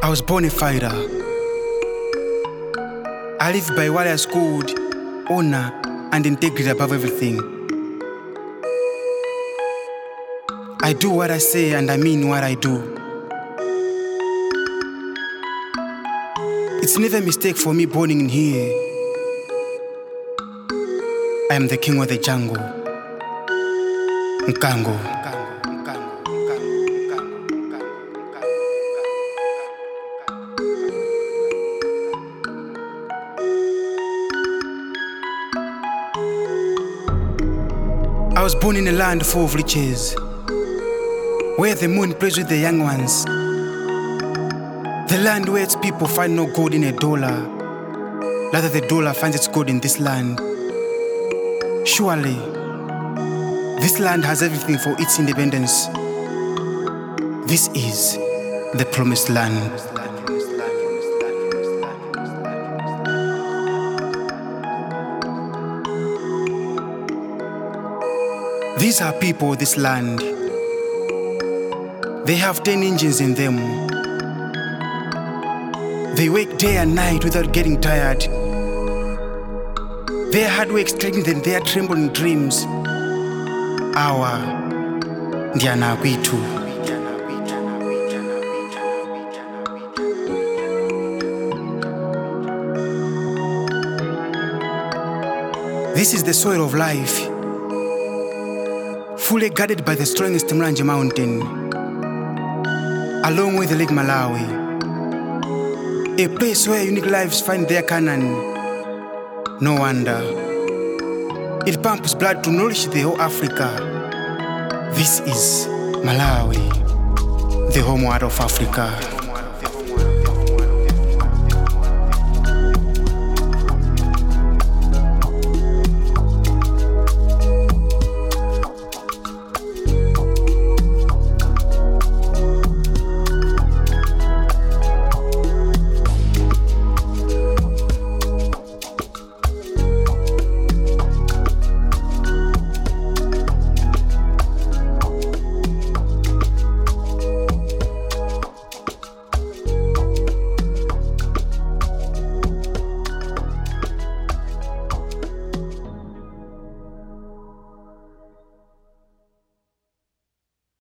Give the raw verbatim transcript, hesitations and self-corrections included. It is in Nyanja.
I was born a fighter. I live by what I schooled, honor and integrity above everything. I do what I say and I mean what I do. It's never a mistake for me born in here. I am the king of the jungle. Nkango. I was born in a land full of riches, where the moon plays with the young ones. The land where its people find no gold in a dollar, rather the dollar finds its gold in this land. Surely, this land has everything for its independence. This is the promised land. These are people of this land. They have ten engines in them. They work day and night without getting tired. Their hard work strengthens their trembling dreams. Our Ndiana Kwitu. This is the soil of life, fully guarded by the strongest Mlanje mountain, along with the Lake Malawi, a place where unique lives find their canon. No wonder it pumps blood to nourish the whole Africa. This is Malawi, the home of Africa.